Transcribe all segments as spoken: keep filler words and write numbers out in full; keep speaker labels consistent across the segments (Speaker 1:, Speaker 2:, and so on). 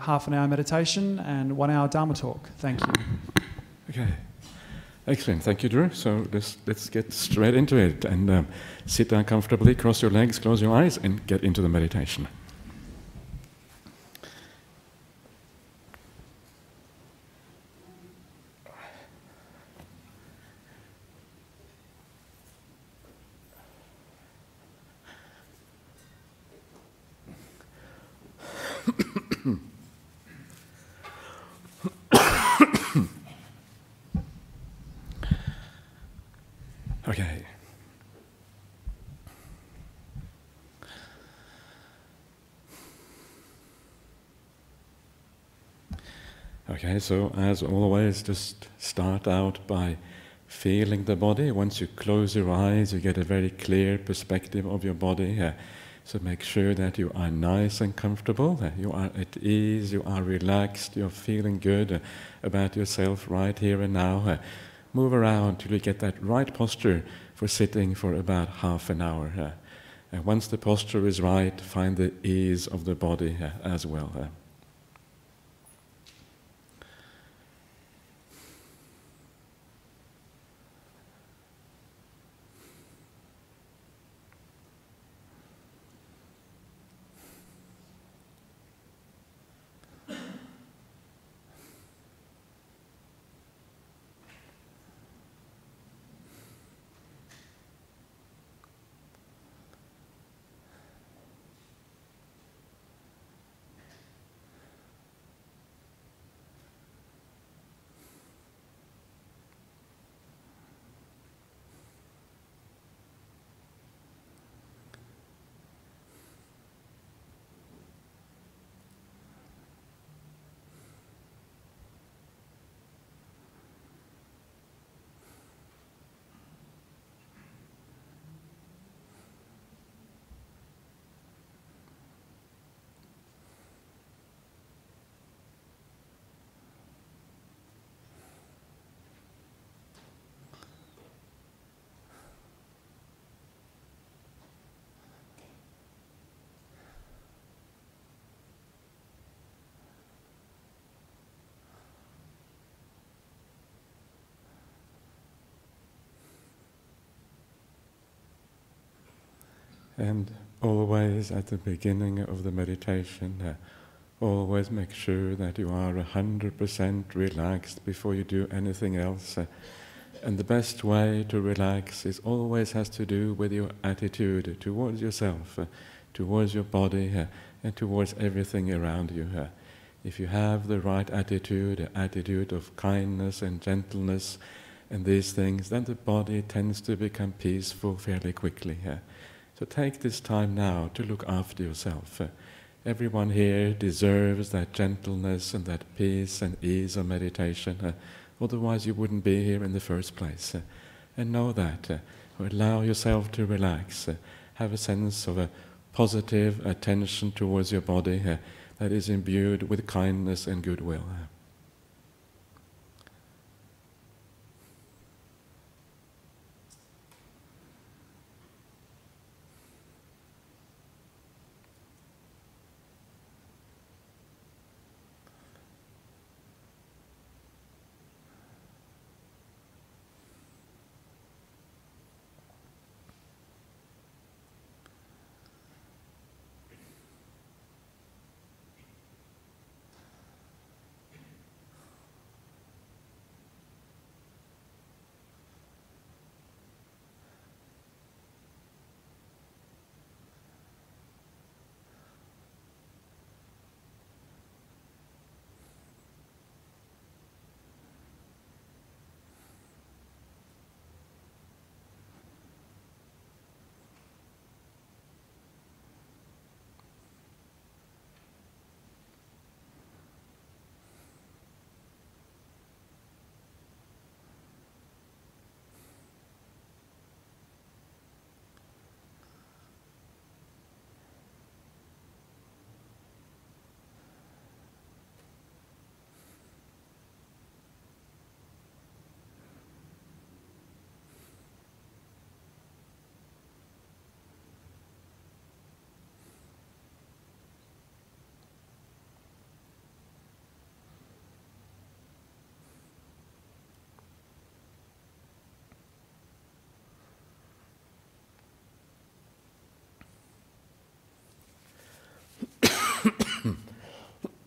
Speaker 1: half an hour meditation and one hour Dharma talk. Thank you.
Speaker 2: Okay. Excellent. Thank you, Drew. So let's, let's get straight into it and um, sit down comfortably, cross your legs, close your eyes, and get into the meditation. Okay. Okay, so as always, just start out by feeling the body. Once you close your eyes, you get a very clear perspective of your body. Uh, so make sure that you are nice and comfortable, that you are at ease, you are relaxed, you're feeling good uh, about yourself right here and now. Uh, move around till you get that right posture for sitting for about half an hour. Uh, and once the posture is right, find the ease of the body uh, as well. Uh. And always at the beginning of the meditation, uh, always make sure that you are one hundred percent relaxed before you do anything else. Uh, and the best way to relax is always has to do with your attitude towards yourself, uh, towards your body, uh, and towards everything around you. Uh, if you have the right attitude, an attitude of kindness and gentleness and these things, then the body tends to become peaceful fairly quickly. Uh, So take this time now to look after yourself. Uh, everyone here deserves that gentleness and that peace and ease of meditation. Uh, otherwise you wouldn't be here in the first place. Uh, and know that. Uh, allow yourself to relax. Uh, have a sense of a positive attention towards your body uh, that is imbued with kindness and goodwill. Uh,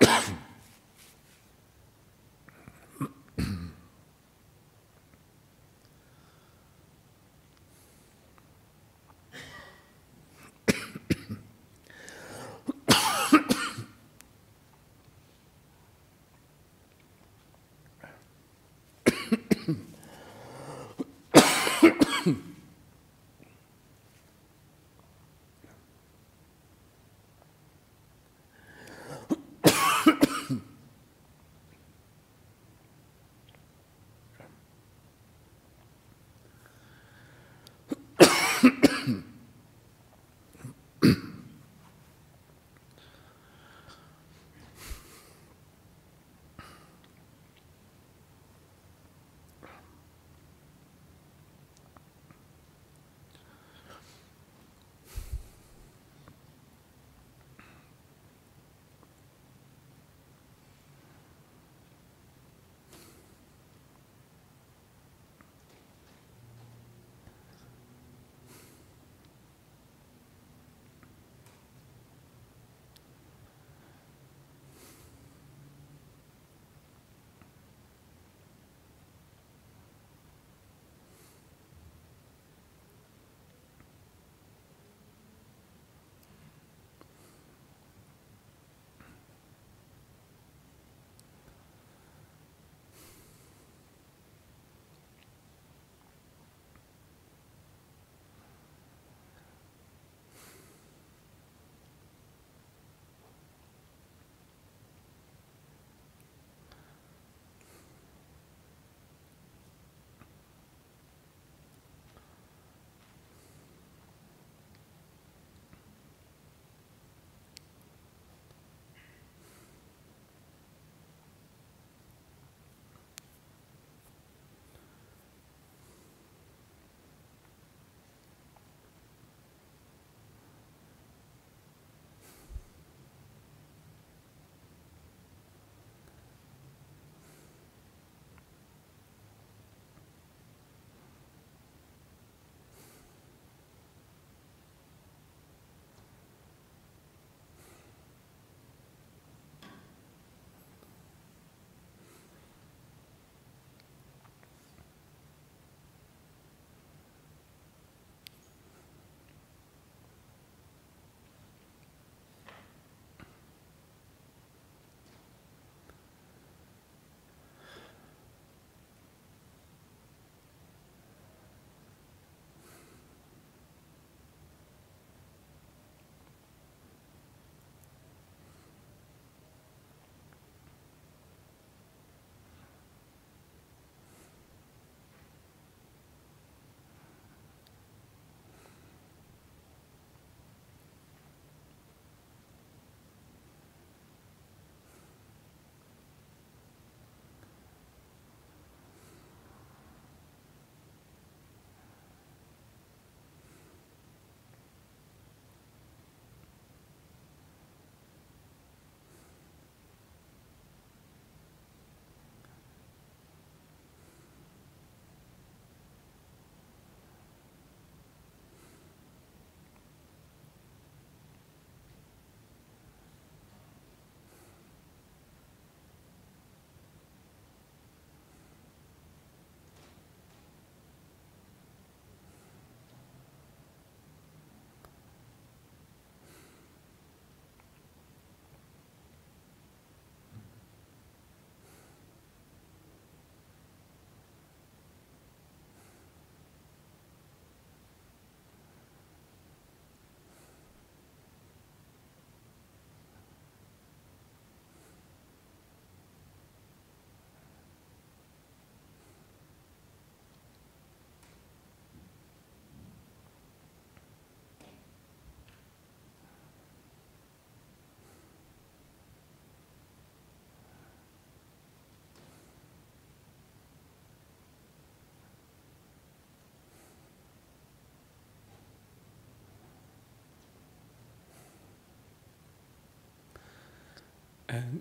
Speaker 2: And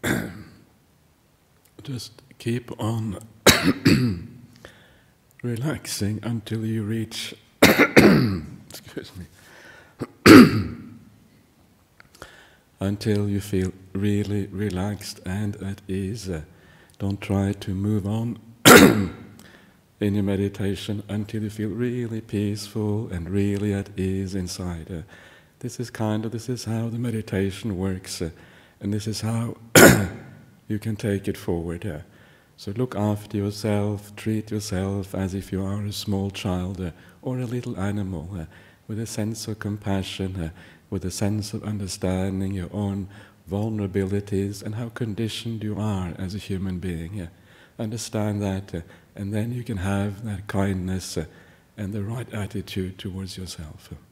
Speaker 2: just keep on relaxing until you reach, excuse me, until you feel really relaxed and at ease. Uh, don't try to move on in your meditation until you feel really peaceful and really at ease inside. Uh, this is kind of, this is how the meditation works, uh, and this is how you can take it forward. Uh. So look after yourself, treat yourself as if you are a small child uh, or a little animal, uh, with a sense of compassion, uh, with a sense of understanding your own vulnerabilities and how conditioned you are as a human being. Uh. Understand that, uh, and then you can have that kindness uh, and the right attitude towards yourself. Uh.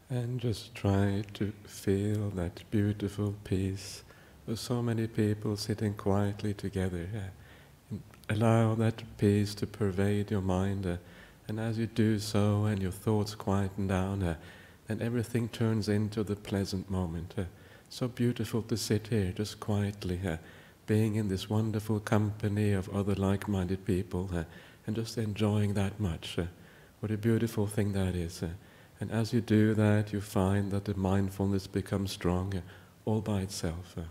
Speaker 2: And just try to feel that beautiful peace with so many people sitting quietly together. Uh, and allow that peace to pervade your mind. Uh, and as you do so and your thoughts quieten down, uh, then everything turns into the pleasant moment. Uh, so beautiful to sit here just quietly, uh, being in this wonderful company of other like-minded people uh, and just enjoying that much. Uh, what a beautiful thing that is. Uh, And as you do that, you find that the mindfulness becomes strong uh, all by itself. Uh.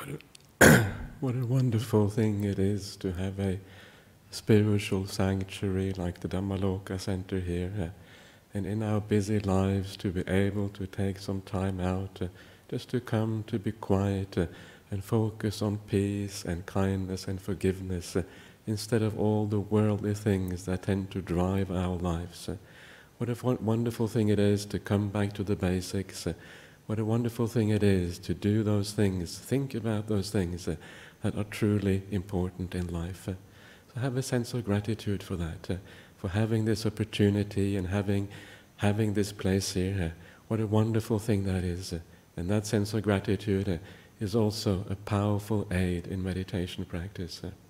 Speaker 2: What a, what a wonderful thing it is to have a spiritual sanctuary like the Dhammaloka Center here, uh, and in our busy lives to be able to take some time out uh, just to come to be quiet uh, and focus on peace and kindness and forgiveness uh, instead of all the worldly things that tend to drive our lives. Uh, what a wonderful thing it is to come back to the basics. Uh, what a wonderful thing it is to do those things, think about those things uh, that are truly important in life. Uh, so have a sense of gratitude for that, uh, for having this opportunity and having, having this place here. Uh, what a wonderful thing that is. Uh, and that sense of gratitude uh, is also a powerful aid in meditation practice. Uh.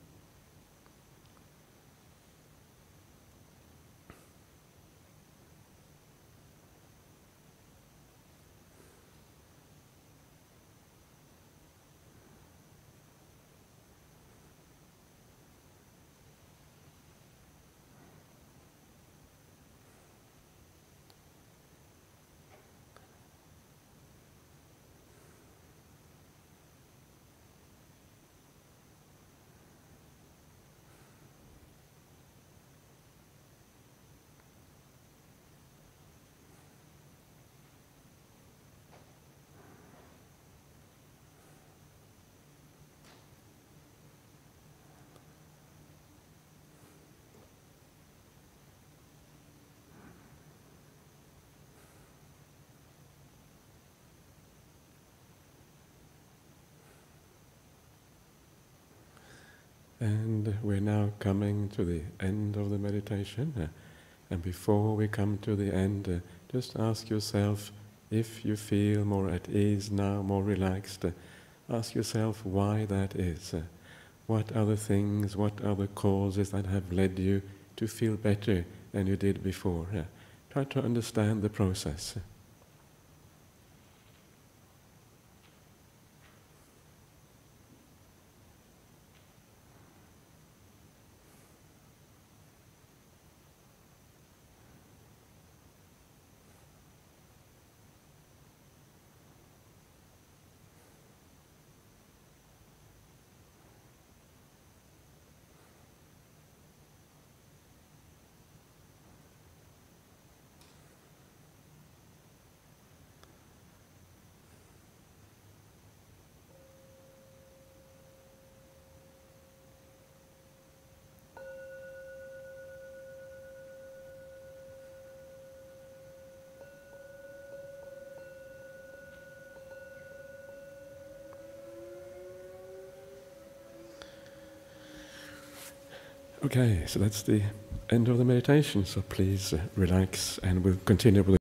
Speaker 2: And we're now coming to the end of the meditation. Uh, and before we come to the end, uh, just ask yourself, if you feel more at ease now, more relaxed, uh, ask yourself why that is. Uh, what are the things, what are the causes that have led you to feel better than you did before? Uh, try to understand the process. Okay, so that's the end of the meditation. So please uh, relax, and we'll continue with